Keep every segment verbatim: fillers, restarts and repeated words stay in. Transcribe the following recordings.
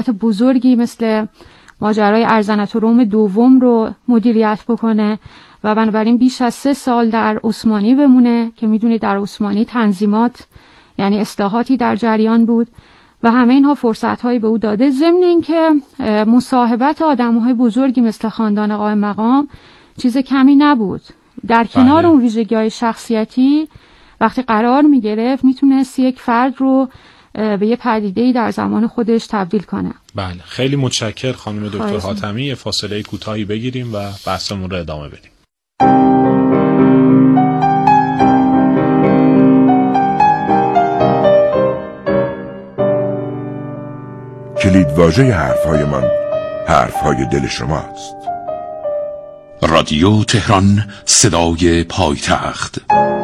بزرگی مثل ماجرای ارزنت روم دوم رو مدیریت بکنه و بنابراین بیش از سه سال در عثمانی بمونه که میدونید در عثمانی تنظیمات یعنی اصلاحاتی در جریان بود و همه اینها فرصت‌هایی به او داده، ضمن اینکه مصاحبت آدم‌های بزرگی مثل خاندان قائم مقام چیز کمی نبود. در کنار بله. اون ویژگی‌های شخصیتی وقتی قرار می‌گرفت میتونست یک فرد رو به یه پدیده‌ای در زمان خودش تبدیل کنه. بله، خیلی متشکر خانم دکتر حاتمی. فاصله کوتاهی بگیریم و بحثمون رو ادامه بدیم. کلیدواژه حرفهای من حرفهای دل شماست. رادیو تهران، صدای پایتخت.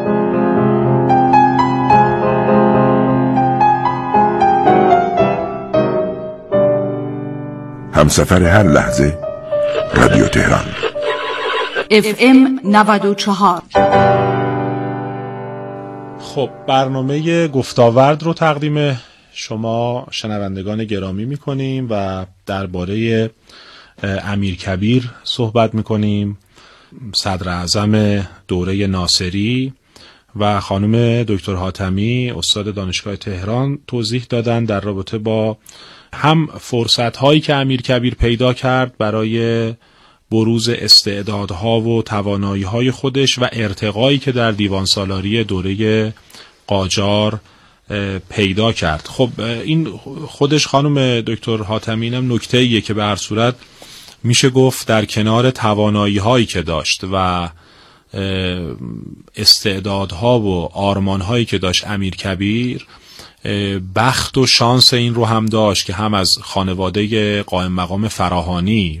همسفر هر لحظه رادیو تهران اف ام نود و چهار. خب برنامه گفتاورد رو تقدیم شما شنوندگان گرامی میکنیم و درباره امیرکبیر صحبت میکنیم، صدر اعظم دوره ناصری، و خانم دکتر حاتمی استاد دانشگاه تهران توضیح دادن در رابطه با هم فرصت هایی که امیرکبیر پیدا کرد برای بروز استعدادها و توانایی های خودش و ارتقایی که در دیوان سالاری دوره قاجار پیدا کرد. خب این خودش خانم دکتر حاتمی اینم نکته ایه که به هر صورت میشه گفت در کنار توانایی هایی که داشت و استعدادها و آرمان هایی که داشت امیرکبیر، بخت و شانس این رو هم داشت که هم از خانواده قائم مقام فراهانی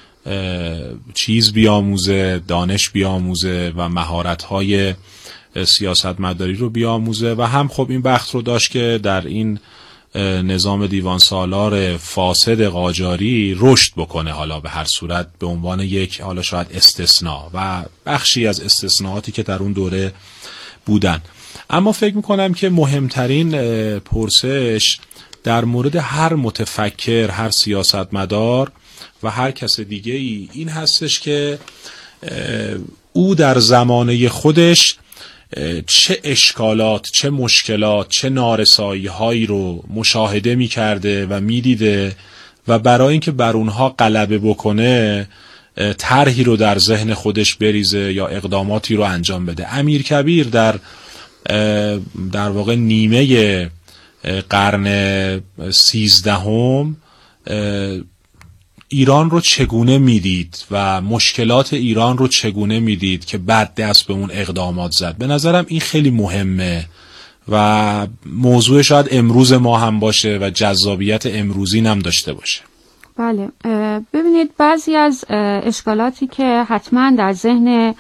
چیز بیاموزه، دانش بیاموزه و مهارت‌های سیاستمداری رو بیاموزه، و هم خب این بخت رو داشت که در این نظام دیوان سالار فاسد قاجاری رشد بکنه، حالا به هر صورت به عنوان یک حالا شاید استثناء و بخشی از استثناءاتی که در اون دوره بودن. اما فکر میکنم که مهمترین پرسش در مورد هر متفکر، هر سیاستمدار و هر کس دیگه ای این هستش که او در زمانه خودش چه اشکالات، چه مشکلات، چه نارسایی هایی رو مشاهده می کرده و می دیده و برای اینکه بر اونها غلبه بکنه طرحی رو در ذهن خودش بریزه یا اقداماتی رو انجام بده. امیرکبیر در در واقع نیمه قرن سیزدهم ایران رو چگونه میدید و مشکلات ایران رو چگونه میدید که بعد دست به اون اقدامات زد. به نظرم این خیلی مهمه و موضوع شاید امروز ما هم باشه و جذابیت امروزی هم داشته باشه. بله، ببینید بعضی از اشکالاتی که حتما در ذهن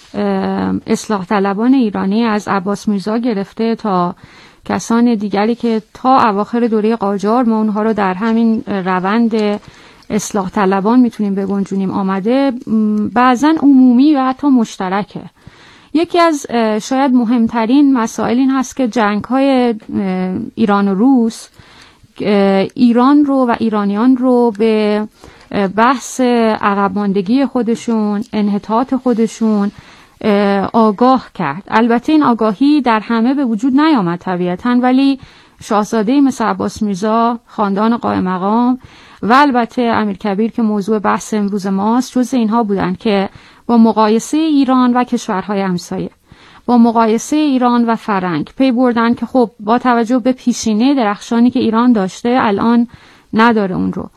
اصلاح طلبان ایرانی از عباس میرزا گرفته تا کسان دیگری که تا اواخر دوره قاجار ما اونها رو در همین روند اصلاح طلبان میتونیم بگنجونیم آمده، بعضن عمومی و حتی مشترکه. یکی از شاید مهمترین مسائل این هست که جنگ‌های ایران و روس ایران رو و ایرانیان رو به بحث عقب ماندگی خودشون، انحطاط خودشون آگاه کرد. البته این آگاهی در همه به وجود نیامد طبیعتاً، ولی شاهزاده مثل عباس میرزا، خاندان قائم مقام و البته امیرکبیر که موضوع بحث امروز ماست جز اینها بودند که با مقایسه ایران و کشورهای همسایه، با مقایسه ایران و فرنگ پی بردن که خب با توجه به پیشینه درخشانی که ایران داشته الان نداره اون رو.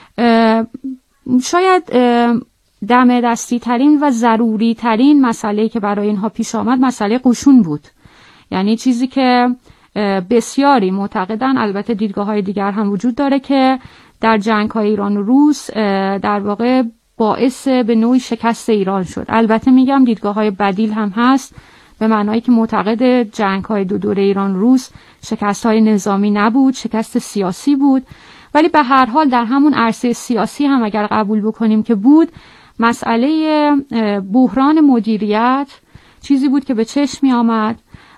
شاید دم دستی ترین و ضروری ترین مسئله که برای اینها پیش آمد مسئله قشون بود، یعنی چیزی که بسیاری معتقدن، البته دیدگاه های دیگر هم وجود داره، که در جنگ های ایران و روس در واقع باعث به نوعی شکست ایران شد. البته میگم دیدگاه های بدیل هم هست، به معنایی که معتقد جنگ های دو دوره ایران و روس شکست های نظامی نبود، شکست سیاسی بود، ولی به هر حال در همون عرصه سیاسی هم اگر قبول بکنیم که بود، مسئله بحران مدیریت چیزی بود که به چشم می آمد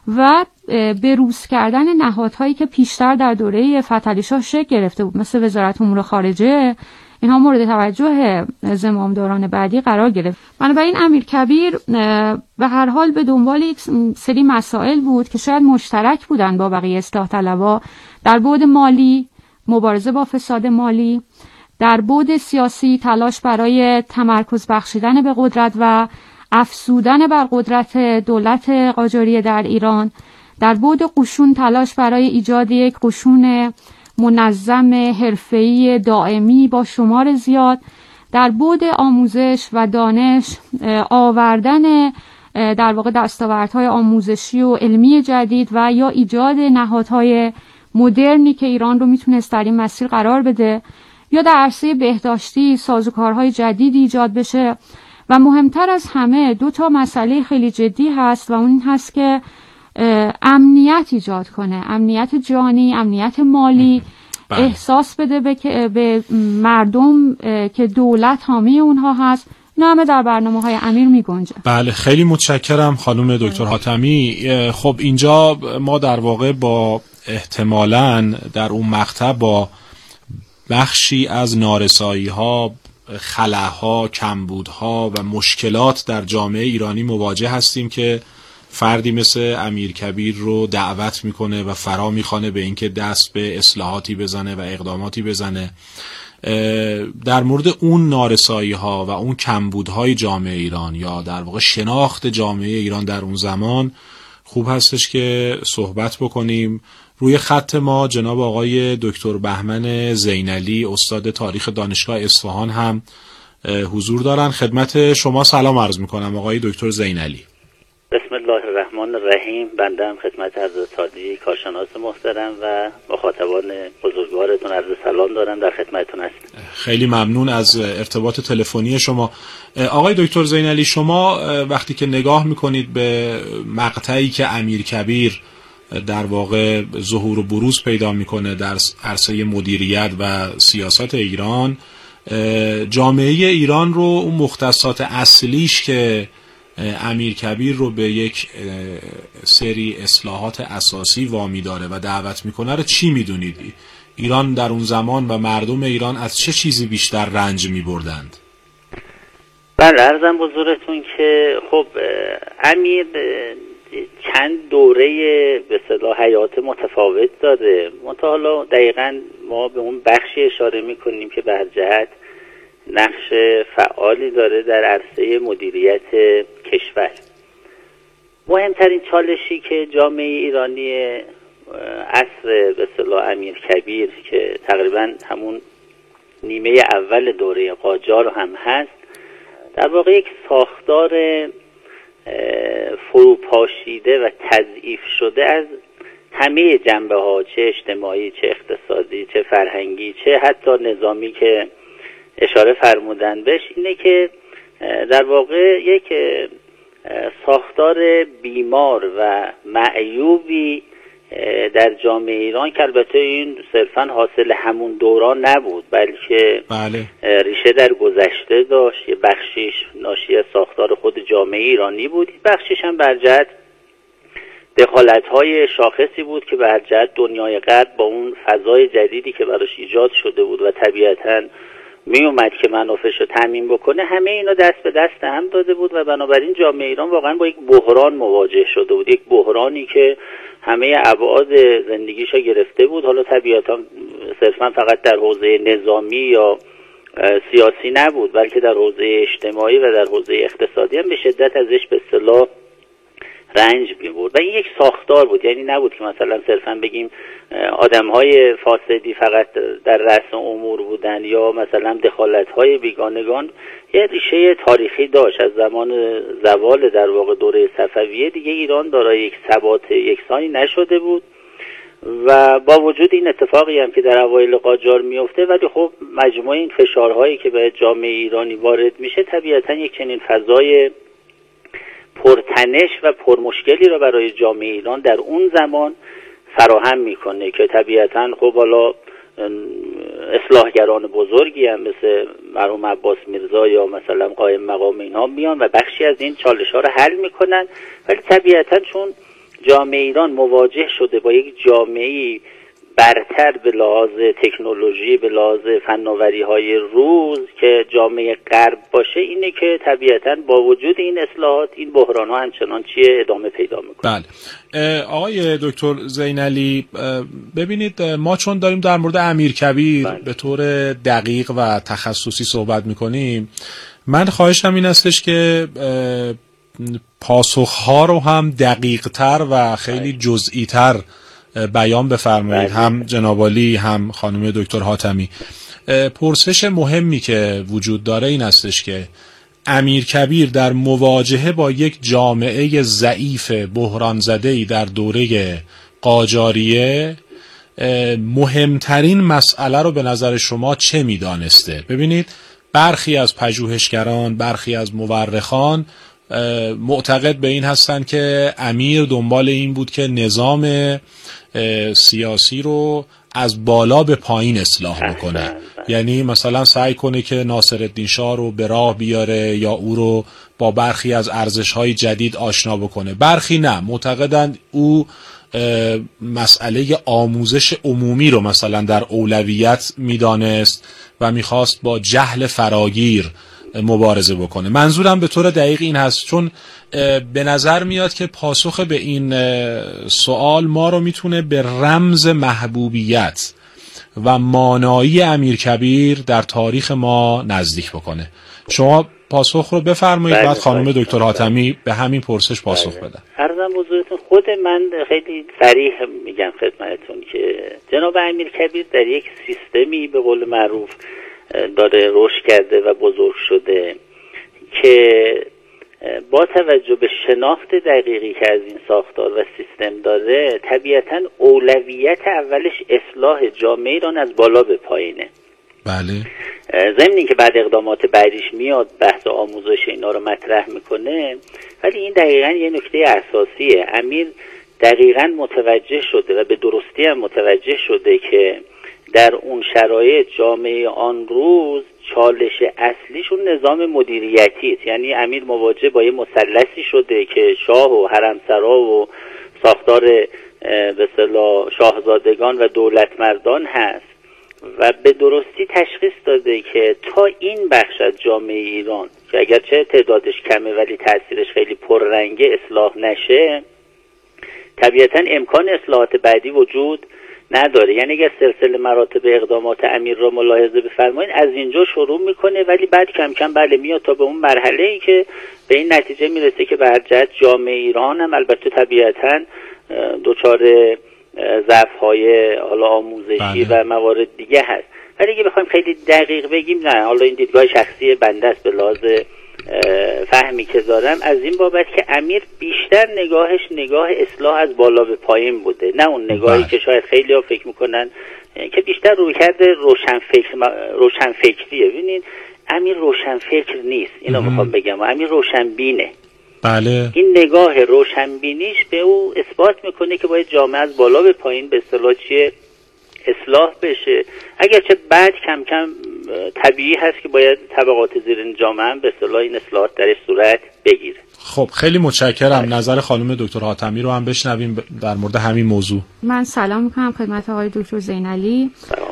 و بروز کردن نهادهایی که پیشتر در دوره فتحعلی شاه شکل گرفته بود مثل وزارت امور خارجه، اینها مورد توجه زمامداران بعدی قرار گرفت. بنابراین امیرکبیر به هر حال به دنبال یک سری مسائل بود که شاید مشترک بودن با بقیه اصلاح طلبها در بعد مالی، مبارزه با فساد مالی، در بعد سیاسی تلاش برای تمرکز بخشیدن به قدرت و افزودن بر قدرت دولت قاجاریه در ایران، در بعد قشون تلاش برای ایجاد یک قشون منظم حرفه‌ای دائمی با شمار زیاد، در بعد آموزش و دانش آوردن در واقع دستاوردهای آموزشی و علمی جدید و یا ایجاد نهادهای مدرنی که ایران رو میتونست در این مسیر قرار بده، یا در عرصه بهداشتی سازوکارهای جدیدی ایجاد بشه. و مهمتر از همه دو تا مسئله خیلی جدی هست و اون این هست که امنیت ایجاد کنه، امنیت جانی، امنیت مالی، بله. احساس بده به, به مردم که دولت حامی اونها هست. نامه در برنامه های امیر می گنجه. بله، خیلی متشکرم خانم دکتر حاتمی. خب اینجا ما در واقع با احتمالاً در اون مقطع با بخشی از نارسایی ها، خلاها، کمبودها و مشکلات در جامعه ایرانی مواجه هستیم که فردی مثل امیرکبیر رو دعوت میکنه و فرا میخوانه به اینکه دست به اصلاحاتی بزنه و اقداماتی بزنه. در مورد اون نارسایی ها و اون کمبودهای جامعه ایران یا در واقع شناخت جامعه ایران در اون زمان خوب هستش که صحبت بکنیم. روی خط ما جناب آقای دکتر بهمن زینعلی استاد تاریخ دانشگاه اصفهان هم حضور دارن. خدمت شما سلام عرض میکنم آقای دکتر زینعلی. بسم الله الرحمن الرحیم. بنده هم خدمت حضرت حاجی کارشناس محترم و مخاطبان بزرگوارتون عرض سلام دارم، در خدمتتون هستم. خیلی ممنون از ارتباط تلفنی شما. آقای دکتر زینعلی، شما وقتی که نگاه میکنید به مقطعی که امیرکبیر در واقع ظهور و بروز پیدا میکنه در عرصه مدیریت و سیاست ایران، جامعه ایران رو اون مختصات اصلیش که امیرکبیر رو به یک سری اصلاحات اساسی وامی داره و دعوت میکنه رو چی میدونید؟ ایران در اون زمان و مردم ایران از چه چیزی بیشتر رنج میبردند؟ بله، عرضم حضورتون که خب امیر چند دوره به اصطلاح حیات متفاوت داده. منتها حالا دقیقاً ما به اون بخشی اشاره میکنیم که به هر جهت نقش فعالی داره در عرصه مدیریت کشور. مهمترین چالشی که جامعه ایرانی عصر به اصطلاح امیرکبیر که تقریباً همون نیمه اول دوره قاجار هم هست، در واقع یک ساختار فروپاشیده و تضعیف شده از همه جنبه ها، چه اجتماعی، چه اقتصادی، چه فرهنگی، چه حتی نظامی که اشاره فرمودن بهش، اینه که در واقع یک ساختار بیمار و معیوبی در جامعه ایران که البته این صرفا حاصل همون دوران نبود، بلکه بله. ریشه در گذشته داشت. یه بخشیش ناشی از ساختار خود جامعه ایرانی بود، بخشیش هم بر جهت دخالت‌های شاخصی بود که بر جهت دنیای غرب با اون فضای جدیدی که براش ایجاد شده بود و طبیعتاً می اومد که منافعش رو تامین بکنه، همه اینا دست به دست هم داده بود و بنابراین جامعه ایران واقعا با یک بحران مواجه شده بود، یک بحرانی که همه ابعاد زندگیش رو گرفته بود. حالا طبیعتاً صرفا فقط در حوزه نظامی یا سیاسی نبود، بلکه در حوزه اجتماعی و در حوزه اقتصادی هم به شدت ازش به اصطلاح رنج می‌برد و این یک ساختار بود. یعنی نبود که مثلا صرفا بگیم آدم‌های فاسدی فقط در رأس امور بودن یا مثلا دخالت‌های بیگانگان. یه ریشه تاریخی داشت. از زمان زوال در واقع دوره صفویه دیگه ایران دارای یک ثبات یکسانی نشده بود و با وجود این اتفاقی هم که در اوایل قاجار میفته، ولی خب مجموعه این فشارهایی که به جامعه ایرانی وارد میشه طبیعتاً یک چنین فضای پرتنش و پرمشکلی رو برای جامعه ایران در اون زمان فراهم میکنه که طبیعتاً خب حالا اصلاحگران بزرگی هم مثل مرحوم عباس میرزا یا مثلا قائم مقام اینها میان و بخشی از این چالش ها رو حل میکنن، ولی طبیعتاً چون جامعه ایران مواجه شده با یک جامعه برتر به لحاظ تکنولوژی، به لحاظ فناوری های روز که جامعه غرب باشه، اینه که طبیعتاً با وجود این اصلاحات این بحران ها همچنان چیه ادامه پیدا میکنه. بله. آقای دکتر زینعلی، ببینید ما چون داریم در مورد امیرکبیر بله. به طور دقیق و تخصصی صحبت میکنیم، من خواهشم این استش که پاسخها رو هم دقیق تر و خیلی جزئی تر بیان بفرمایید، هم جناب عالی هم خانم دکتر حاتمی. پرسش مهمی که وجود داره این استش که امیرکبیر در مواجهه با یک جامعه ضعیف بحران زده‌ای در دوره قاجاریه مهمترین مسئله رو به نظر شما چه میدانسته؟ ببینید برخی از پژوهشگران، برخی از مورخان معتقد به این هستند که امیر دنبال این بود که نظام سیاسی رو از بالا به پایین اصلاح بکنه، یعنی مثلا سعی کنه که ناصرالدین شاه رو به راه بیاره یا او رو با برخی از ارزش‌های جدید آشنا بکنه. برخی نه، معتقدند او مسئله آموزش عمومی رو مثلا در اولویت میدانست و میخواست با جهل فراگیر مبارزه بکنه. منظورم به طور دقیق این هست، چون به نظر میاد که پاسخ به این سوال ما رو میتونه به رمز محبوبیت و مانایی امیرکبیر در تاریخ ما نزدیک بکنه. شما پاسخ رو بفرمایید، بعد خانم دکتر حاتمی به همین پرسش پاسخ بدن. عرضم حضورتون، خود من خیلی صریح میگم خدمتتون که جناب امیرکبیر در یک سیستمی به قول معروف داره رشد کرده و بزرگ شده که با توجه به شناخت دقیقی که از این ساختار و سیستم داره، طبیعتاً اولویت اولش اصلاح جامعه ایران از بالا به پایینه. بله. ضمن اینکه بعد اقدامات بعدیش میاد بحث آموزش اینا رو مطرح میکنه، ولی این دقیقاً یه نکته اساسیه. امیر دقیقاً متوجه شده و به درستی هم متوجه شده که در اون شرایط جامعه آن روز چالش اصلیشون نظام مدیریتی است. یعنی امیر مواجه با یه مثلثی شده که شاه و حرمسرا و ساختار به اصطلاح شاهزادگان و دولتمردان هست و به درستی تشخیص داده که تا این بخش از جامعه ایران که اگرچه تعدادش کمه ولی تاثیرش خیلی پررنگه اصلاح نشه، طبیعتا امکان اصلاحات بعدی وجود نداره. یعنی اگر سلسله مراتب اقدامات امیر رو ملاحظه بفرمایید، از اینجا شروع میکنه ولی بعد کم کم بله میاد تا به اون مرحله ای که به این نتیجه میرسه که به هر جهت جامعه ایران هم البته طبیعتا دچار ضعف‌های حالا آموزشی بله. و موارد دیگه هست. ولی اگه بخوایم خیلی دقیق بگیم، نه حالا این دیدگاه شخصی بنده است به لحاظ فهمی که دارم، از این بابت که امیر بیشتر نگاهش نگاه اصلاح از بالا به پایین بوده، نه اون نگاهی بله. که شاید خیلی ها فکر میکنن که بیشتر روی کرده روشن فکر روشن فکریه. ببینید امیر روشن فکر نیست، اینو میخوام بگم، امیر روشن بینه. بله. این نگاه روشنبینیش به او اثبات میکنه که باید جامعه از بالا به پایین به اصطلاح چیه اصلاح بشه، اگرچه بعد کم کم طبیعی هست که باید طبقات زیر جامعه هم به اصطلاح این اصلاحات درش صورت بگیره. خب خیلی متشکرم. نظر خانم دکتر حاتمی رو هم بشنویم در مورد همین موضوع. من سلام میکنم خدمت آقای دکتر زینعلی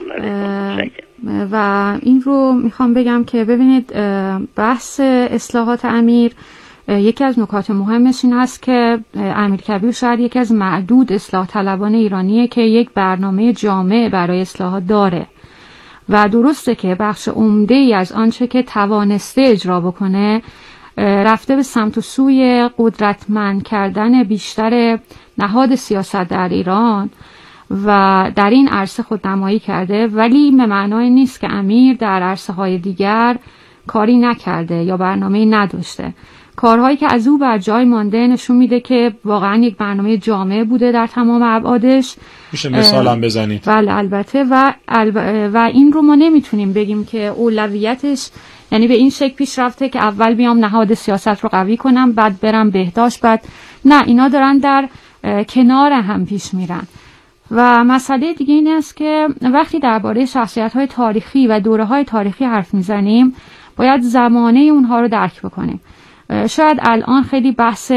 و این رو میخوام بگم که ببینید بحث اصلاحات امیر، یکی از نکات مهمش این هست که امیرکبیر شاید یکی از معدود اصلاح طلبان ایرانیه که یک برنامه جامع برای اصلاحات داره و درسته که بخش عمده ای از آنچه که توانسته اجرا بکنه رفته به سمت و سوی قدرتمند کردن بیشتر نهاد سیاست در ایران و در این عرصه خودنمایی کرده، ولی به معنای نیست که امیر در عرصه های دیگر کاری نکرده یا برنامه نداشته. کارهایی که از او بر جای مانده نشون میده که واقعا یک برنامه جامع بوده در تمام ابعادش. میشه مثال هم بزنید؟ بله البته و الب... و این رو ما نمیتونیم بگیم که اولویتش یعنی به این شکل پیش رفته که اول بیام نهاد سیاست رو قوی کنم بعد برم بهداشت، بعد نه، اینا دارن در کنار هم پیش میرن. و مسئله دیگه این است که وقتی درباره شخصیت‌های تاریخی و دوره‌های تاریخی حرف میزنیم باید زمانه اونها رو درک بکنیم شاید الان خیلی بحث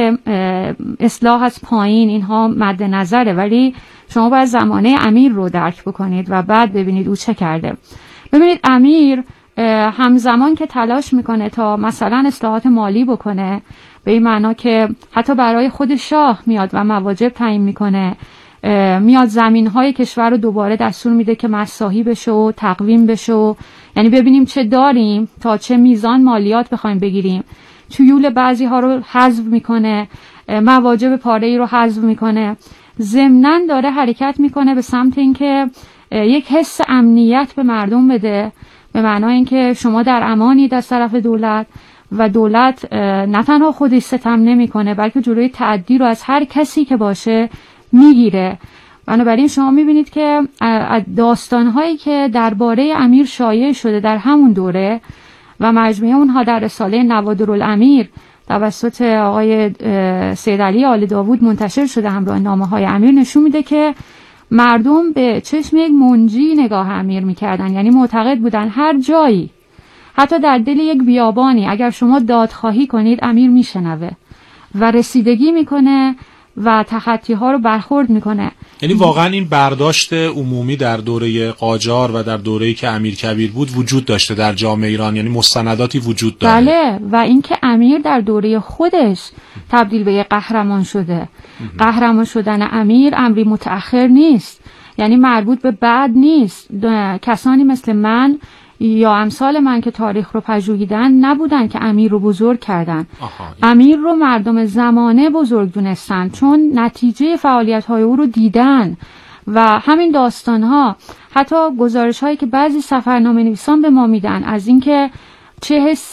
اصلاح از پایین اینها مد نظره، ولی شما باید زمانه امیر رو درک بکنید و بعد ببینید او چه کرده. ببینید امیر همزمان که تلاش میکنه تا مثلا اصلاحات مالی بکنه، به این معنا که حتی برای خود شاه میاد و مواجب تعیین میکنه، میاد زمینهای کشور رو دوباره دستور میده که مساحی بشه و تقویم بشه و یعنی ببینیم چه داریم تا چه میزان مالیات بخوایم بگیریم، تویول بعضی ها رو حذف میکنه، مواجب پاره ای رو حذف میکنه، ضمناً داره حرکت میکنه به سمت اینکه یک حس امنیت به مردم بده، به معنای اینکه شما در امانید از طرف دولت و دولت نه تنها خودش ستم نمیکنه بلکه جلوی تعدی رو از هر کسی که باشه میگیره. بنابراین شما میبینید که داستانهایی که درباره امیر شایع شده در همون دوره و مجموعه اونها در رساله نوادرالامیر توسط آقای سید علی آل داوود منتشر شده همراه نامه‌های امیر، نشون میده که مردم به چشم یک منجی نگاه امیر میکردن، یعنی معتقد بودن هر جایی، حتی در دل یک بیابانی اگر شما دادخواهی کنید امیر میشنوه و رسیدگی میکنه و تخطی ها رو برخورد میکنه. یعنی واقعا این برداشت عمومی در دوره قاجار و در دوره‌ای که امیر کبیر بود وجود داشته در جامعه ایران، یعنی مستنداتی وجود داره. بله، و اینکه امیر در دوره خودش تبدیل به یک قهرمان شده. قهرمان شدن امیر امری متأخر نیست، یعنی مربوط به بعد نیست. کسانی مثل من یا امثال من که تاریخ رو پژوهیدن نبودن که امیر رو بزرگ کردن. امیر رو مردم زمانه بزرگ دونستن چون نتیجه فعالیت‌های او رو دیدن و همین داستان‌ها، حتی گزارش‌هایی که بعضی سفرنامه نویسان به ما میدن از اینکه چه حس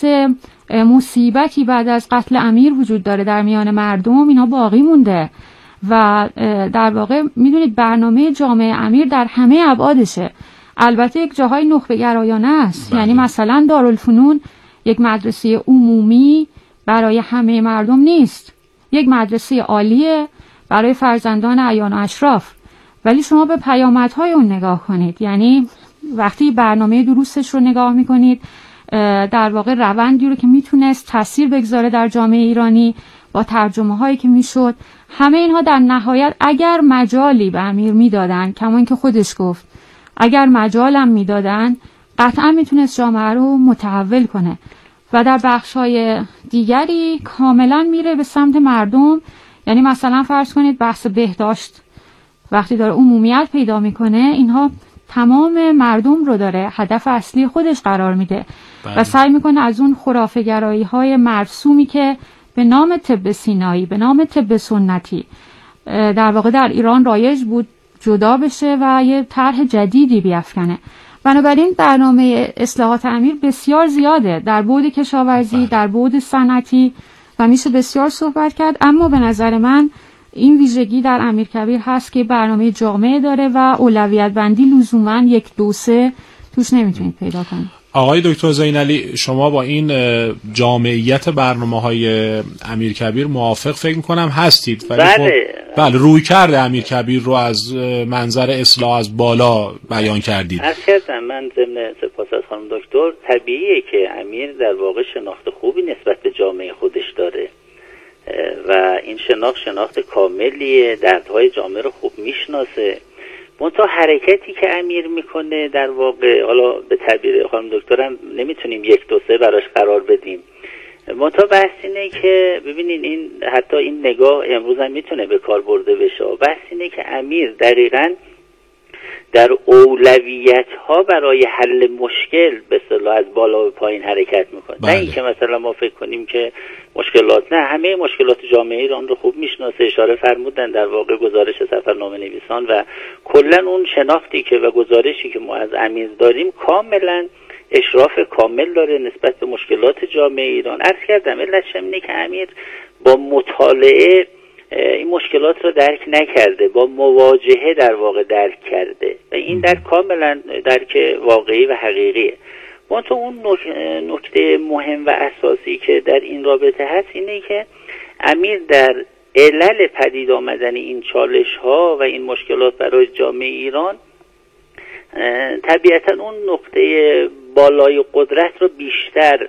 مصیبتی بعد از قتل امیر وجود داره در میان مردم، اینا باقی مونده و در واقع میدونید برنامه جامعه امیر در همه ابعادشه. البته یک جاهای نخبه گرایانه است، یعنی مثلا دارالفنون یک مدرسه عمومی برای همه مردم نیست، یک مدرسه عالیه برای فرزندان اعیان و اشراف، ولی شما به پیامدهای اون نگاه کنید، یعنی وقتی برنامه دروسش رو نگاه میکنید، در واقع روندی رو که میتونست تاثیر بگذاره در جامعه ایرانی با ترجمه هایی که میشد، همه اینها در نهایت اگر مجالی به امیر میدادن، کما اینکه خودش گفت اگر مجالم میدادن قطعا میتونست جامعه رو متحول کنه و در بخش‌های دیگری کاملا میره به سمت مردم. یعنی مثلا فرض کنید بحث بهداشت وقتی داره عمومیت پیدا میکنه، اینها تمام مردم رو داره هدف اصلی خودش قرار میده و سعی میکنه از اون خرافه‌گرایی های مرسومی که به نام طب سینایی، به نام طب سنتی در واقع در ایران رایج بود جدا بشه و یه طرح جدیدی بیافکنه. بنابراین برنامه اصلاحات امیر بسیار زیاده در بعد کشاورزی، در بعد صنعتی و میشه بسیار صحبت کرد، اما به نظر من این ویژگی در امیرکبیر هست که برنامه جامعه داره و اولویت بندی لزوما یک دو سه توش نمیتونید پیدا کنید. آقای دکتر زینعلی، شما با این جامعیت برنامه‌های امیرکبیر موافق فکر می‌کنم هستید، ولی بله. خب بله روی کرده امیرکبیر رو از منظر اصلاح از بالا بیان کردید. عرض کردم من ضمن سپاس از خانم دکتر، طبیعیه که امیر در واقع شناخت خوبی نسبت به جامعه خودش داره و این شناخت شناخت کاملیه، دردهای جامعه رو خوب میشناسه. منتها حرکتی که امیر میکنه در واقع، حالا به تعبیر خانم دکترم نمیتونیم یک دو سه براش قرار بدیم، منتها بحث اینه که ببینین این حتی این نگاه امروز هم میتونه به کار برده بشه. بحث اینه که امیر دقیقاً در اولویت ها برای حل مشکل به اصطلاح از بالا به پایین حرکت میکنه. بله. نه اینکه مثلا ما فکر کنیم که مشکلات، نه، همه مشکلات جامعه ایران رو خوب میشناسه. اشاره فرمودن در واقع گزارش سفرنامه نویسان و کلا اون شناختی که و گزارشی که ما از امیر داریم کاملا اشراف کامل داره نسبت به مشکلات جامعه ایران. عرض کردم علتش اینه که امیر با مطالعه این مشکلات رو درک نکرده، با مواجهه در واقع درک کرده و این درک کاملا درک واقعی و حقیقیه. منتها اون نکته مهم و اساسی که در این رابطه هست اینه که امیر در علل پدید آمدن این چالش ها و این مشکلات برای جامعه ایران طبیعتا اون نقطه بالای قدرت رو بیشتر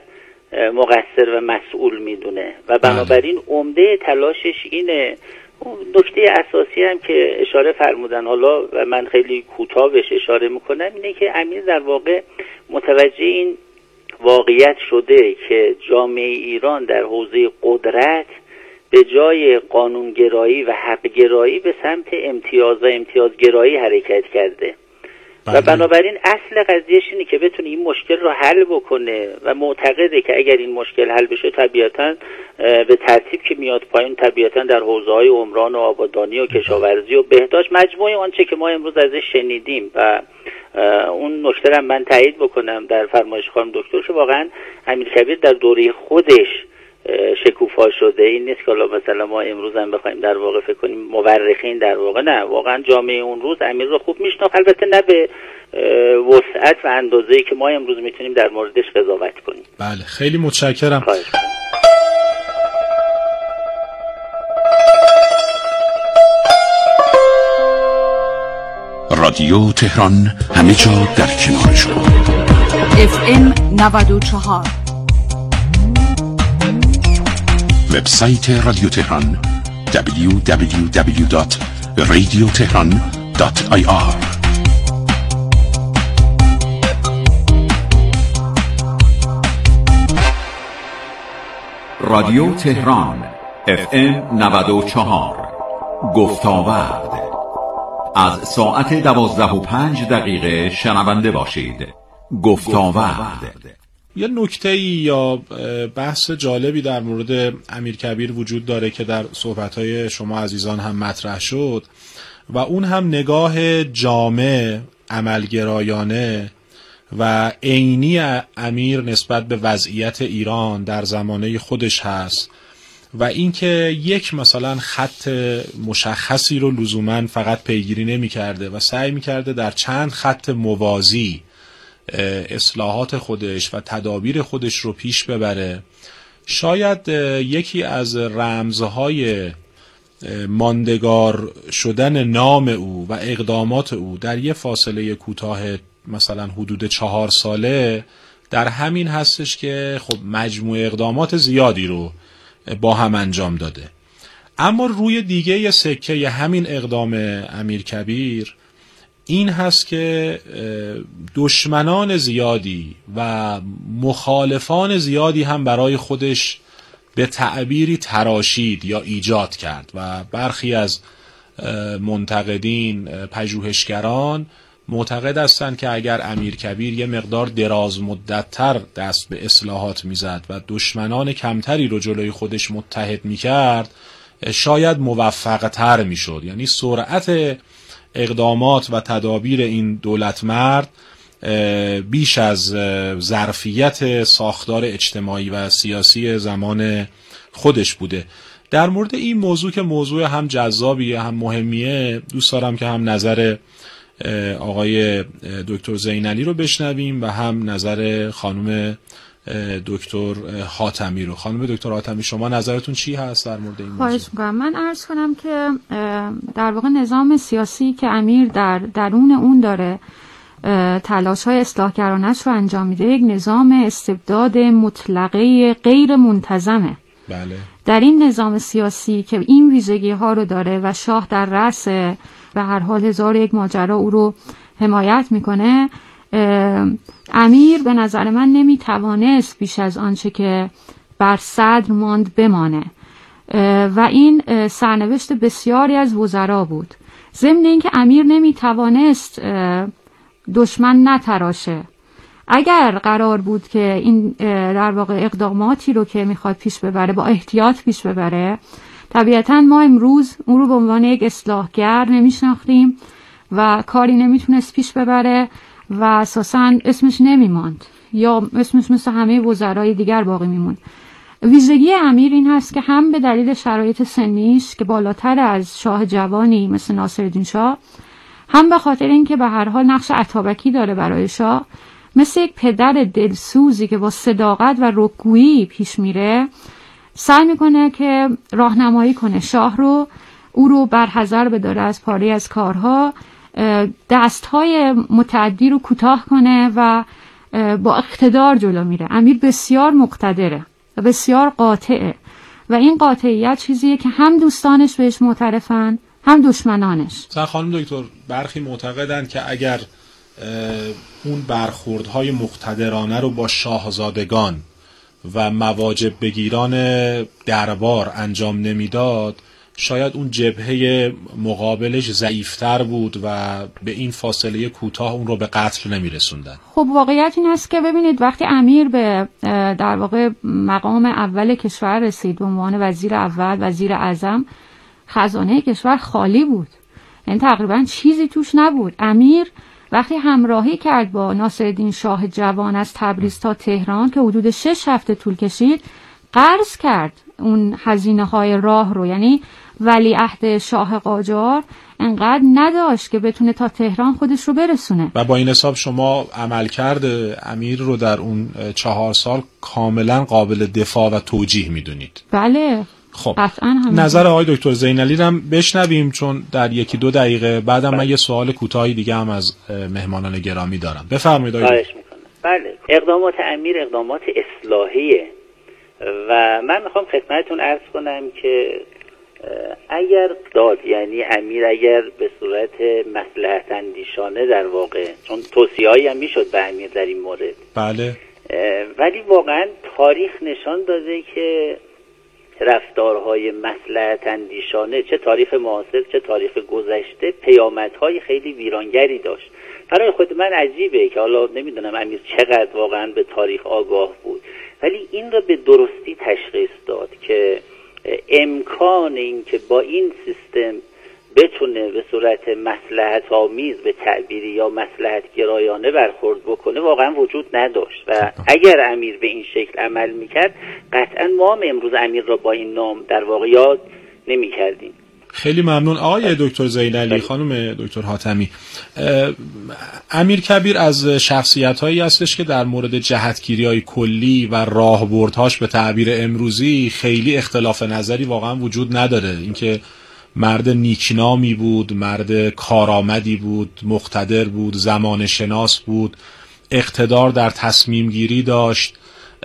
مقصر و مسئول میدونه و بنابراین عمده تلاشش اینه. نکته اساسی هم که اشاره فرمودن حالا و من خیلی کوتاه بهش اشاره میکنم اینه که امیر در واقع متوجه این واقعیت شده که جامعه ایران در حوزه قدرت به جای قانونگرایی و حقگرایی به سمت امتیاز و امتیازگرایی حرکت کرده و بنابراین اصل قضیهش اینه که بتونه این مشکل رو حل بکنه و معتقده که اگر این مشکل حل بشه طبیعتاً به ترتیب که میاد پایین طبیعتاً در حوزه‌های عمران و آبادانی و کشاورزی و بهداشت مجموعه آنچه که ما امروز ازش شنیدیم و اون نکته رو من تایید بکنم در فرمایش خانم دکتر که واقعاً امیرکبیر در دوره خودش شکوفا شده. این نیست که حالا مثلا ما امروز هم بخوایم در واقع فکر کنیم مورخین در واقع، نه، واقعا جامعه اون روز امیر رو خوب میشناخت، البته نه به وسعت و اندازه‌ای که ما امروز میتونیم در موردش قضاوت کنیم. بله خیلی متشکرم. خواهش. رادیو تهران همه جا در کنار شما. اف ام نود و چهار وبسایت رادیو تهران دبلیو دبلیو دبلیو دات رادیو تهران دات آی آر. رادیو تهران اف ام نود و چهار گفت‌وگو از ساعت دوازده و پنج دقیقه شنونده باشید. گفت‌وگو یه نکته‌ای یا بحث جالبی در مورد امیرکبیر وجود داره که در صحبت‌های شما عزیزان هم مطرح شد و اون هم نگاه جامع، عملگرایانه و عینی امیر نسبت به وضعیت ایران در زمانه خودش هست و اینکه یک مثلا خط مشخصی رو لزوماً فقط پیگیری نمی‌کرده و سعی می‌کرده در چند خط موازی اصلاحات خودش و تدابیر خودش رو پیش ببره. شاید یکی از رمزهای ماندگار شدن نام او و اقدامات او در یه فاصله کوتاه مثلا حدود چهار ساله در همین هستش که خب مجموع اقدامات زیادی رو با هم انجام داده. اما روی دیگه یه سکه همین اقدام امیرکبیر این هست که دشمنان زیادی و مخالفان زیادی هم برای خودش به تعبیری تراشید یا ایجاد کرد و برخی از منتقدین، پژوهشگران معتقد هستند که اگر امیرکبیر یه مقدار دراز مدت‌تر دست به اصلاحات میزد و دشمنان کمتری رو جلوی خودش متحد میکرد شاید موفق‌تر میشد. یعنی سرعت اقدامات و تدابیر این دولت مرد بیش از ظرفیت ساختار اجتماعی و سیاسی زمان خودش بوده. در مورد این موضوع که موضوع هم جذابیه هم مهمیه، دوست دارم که هم نظر آقای دکتر زینعلی رو بشنویم و هم نظر خانم دکتر حاتمی رو. خانم دکتر حاتمی شما نظرتون چی هست در مورد این موضوع؟ خواهش می‌کنم. من عرض کنم که در واقع نظام سیاسی که امیر در درون اون داره تلاش‌های اصلاحگرانش رو انجام میده یک نظام استبداد مطلقه غیر منتظمه. بله. در این نظام سیاسی که این ویژگی‌ها رو داره و شاه در رأس به هر حال هزار یک ماجرا او رو حمایت میکنه، امیر به نظر من نمیتوانست بیش از آنچه که بر صدر ماند بمانه و این سرنوشت بسیاری از وزرا بود. ضمن اینکه امیر نمیتوانست دشمن نتراشه. اگر قرار بود که این در واقع اقداماتی رو که میخواد پیش ببره با احتیاط پیش ببره، طبیعتاً ما امروز اون رو به عنوان یک اصلاحگر نمیشناختیم و کاری نمیتونست پیش ببره و اساساً اسمش نمیماند یا اسمش مثل همه وزرای دیگر باقی میموند. ویژگی امیر این هست که هم به دلیل شرایط سنیش که بالاتر از شاه جوانی مثل ناصرالدین شاه، هم به خاطر اینکه به هر حال نقش اتابکی داره برای شاه، مثل یک پدر دلسوزی که با صداقت و رکگویی پیش میره، سعی میکنه که راهنمایی کنه شاه رو، او رو برحذر بداره از پاره از کارها، دستهای متعدی رو کوتاه کنه و با اقتدار جلو میره. امیر بسیار مقتدره و بسیار قاطعه و این قاطعیت چیزیه که هم دوستانش بهش معترفن هم دشمنانش. مثلا خانم دکتر برخی معتقدند که اگر اون برخوردهای مقتدرانه رو با شاهزادگان و مواجب بگیران دربار انجام نمیداد، شاید اون جبهه مقابلش ضعیفتر بود و به این فاصله کوتاه اون رو به قتل نمیرسوندن. خب واقعیت این است که ببینید وقتی امیر به در واقع مقام اول کشور رسید به عنوان وزیر اول، وزیر اعظم، خزانه کشور خالی بود، یعنی تقریبا چیزی توش نبود. امیر وقتی همراهی کرد با ناصرالدین شاه جوان از تبریز تا تهران که حدود شش هفته طول کشید، قرض کرد اون هزینه های راه رو، یعنی ولیعهد شاه قاجار انقدر نداشت که بتونه تا تهران خودش رو برسونه. و با این حساب شما عملکرد امیر رو در اون چهار سال کاملا قابل دفاع و توجیه میدونید؟ بله. خب نظر آقای دکتر زینالی رو هم بشنویم، چون در یکی دو دقیقه بعدم من یه سوال کوتاهی دیگه هم از مهمانان گرامی دارم. بفرمایید آقای دکتر. بله، اقدامات امیر اقدامات اصلاحیه و من میخوام خدمتتون عرض کنم که اگر داد، یعنی امیر اگر به صورت مصلحت اندیشانه در واقع، چون توصیه‌ای هم میشد به امیر در این مورد، بله، ولی واقعا تاریخ نشان داده که رفتارهای مصلحت اندیشانه، چه تاریخ معاصر چه تاریخ گذشته، پیامدهای خیلی ویرانگری داشت. برای خود من عجیبه که حالا نمیدونم امیر چقدر واقعا به تاریخ آگاه بود، ولی این را به درستی تشخیص داد که امکان این که با این سیستم بتونه به صورت مصلحت آمیز به تعبیری یا مصلحت گرایانه برخورد بکنه واقعا وجود نداشت و اگر امیر به این شکل عمل میکرد قطعا ما هم امروز امیر را با این نام در واقع یاد نمیکردیم. خیلی ممنون آقای دکتر زینالی. خانم دکتر حاتمی، امیر کبیر از شخصیت‌هایی هستش که در مورد جهتگیری‌های کلی و راهبردهاش به تعبیر امروزی خیلی اختلاف نظری واقعا وجود نداره. اینکه مرد نیکنامی بود، مرد کارآمدی بود، مقتدر بود، زمان شناس بود، اقتدار در تصمیم گیری داشت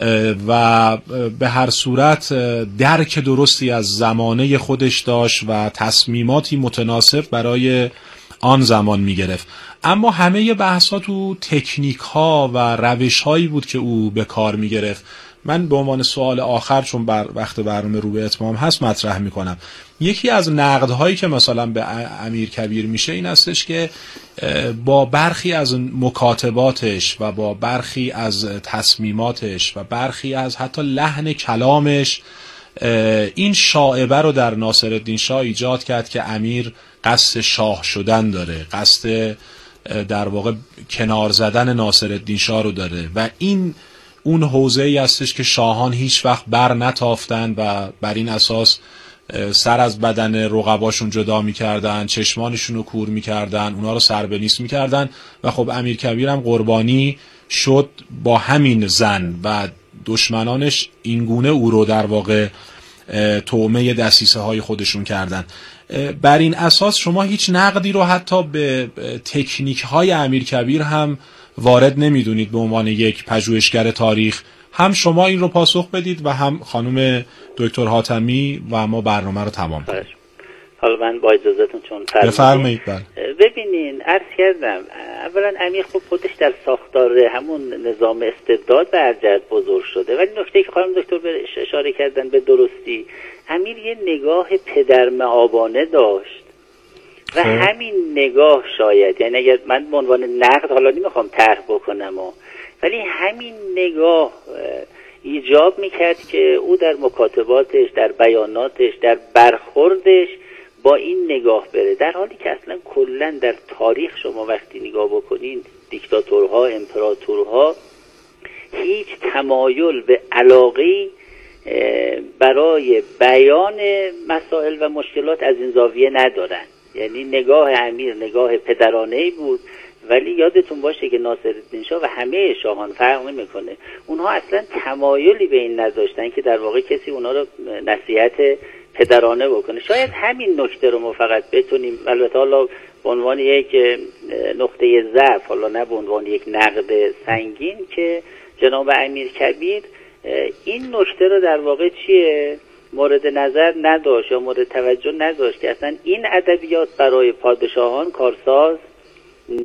و به هر صورت درک درستی از زمانه خودش داشت و تصمیماتی متناسب برای آن زمان می گرفت. اما همه بحث ها تو تکنیک ها و روش هایی بود که او به کار می گرفت. من به عنوان سوال آخر، چون بر وقت برنامه رو به اتمام هست، مطرح می کنم. یکی از نقدهایی که مثلا به امیر کبیر میشه این هستش که با برخی از مکاتباتش و با برخی از تصمیماتش و برخی از حتی لحن کلامش این شائبه رو در ناصرالدین شاه ایجاد کرد که امیر قصد شاه شدن داره، قصد در واقع کنار زدن ناصرالدین شاه رو داره و این اون حوزه‌ای هستش که شاهان هیچ وقت بر نتافتن و بر این اساس سر از بدن رقباشون جدا میکردن، چشمانشون رو کور میکردن، اونا رو سر به نیست میکردن و خب امیر کبیر هم قربانی شد با همین زن و دشمنانش اینگونه او رو در واقع طعمه دسیسه های خودشون کردن. بر این اساس شما هیچ نقدی رو حتی به تکنیک های امیر کبیر هم وارد نمیدونید به عنوان یک پژوهشگر تاریخ؟ هم شما این رو پاسخ بدید و هم خانم دکتر حاتمی و ما برنامه رو تمام کنیم. حالا من با اجازهتون چون بفرمایید. ببینین عرض کردم اولا امیر خب خودش در ساختار همون نظام استبداد به ارجحیت بزرگ شده، ولی نکته که خانم دکتر بهش اشاره کردن به درستی، امیر یه نگاه پدرمآبانه داشت و همین نگاه شاید، یعنی اگر من به عنوان نقد حالا نمیخوام طرح بکنم و ولی همین نگاه ایجاب میکرد که او در مکاتباتش، در بیاناتش، در برخوردش با این نگاه بره، در حالی که اصلا کلا در تاریخ شما وقتی نگاه بکنین دیکتاتورها، امپراتورها هیچ تمایل به علاقه برای بیان مسائل و مشکلات از این زاویه ندارن. یعنی نگاه امیر نگاه پدرانه‌ای بود، ولی یادتون باشه که ناصرالدین شاه و همه شاهان فرق نمیکنه، اونها اصلا تمایلی به این نداشتن که در واقع کسی اونها رو نصیحت پدرانه بکنه. شاید همین نکته رو ما فقط بتونیم، البته حالا به عنوان یک نقطه ضعف، حالا نه به عنوان یک نقد سنگین، که جناب امیرکبیر این نکته رو در واقع چیه مورد نظر نداشت یا مورد توجه نداشت که اصلا این ادبیات برای پادشاهان کارساز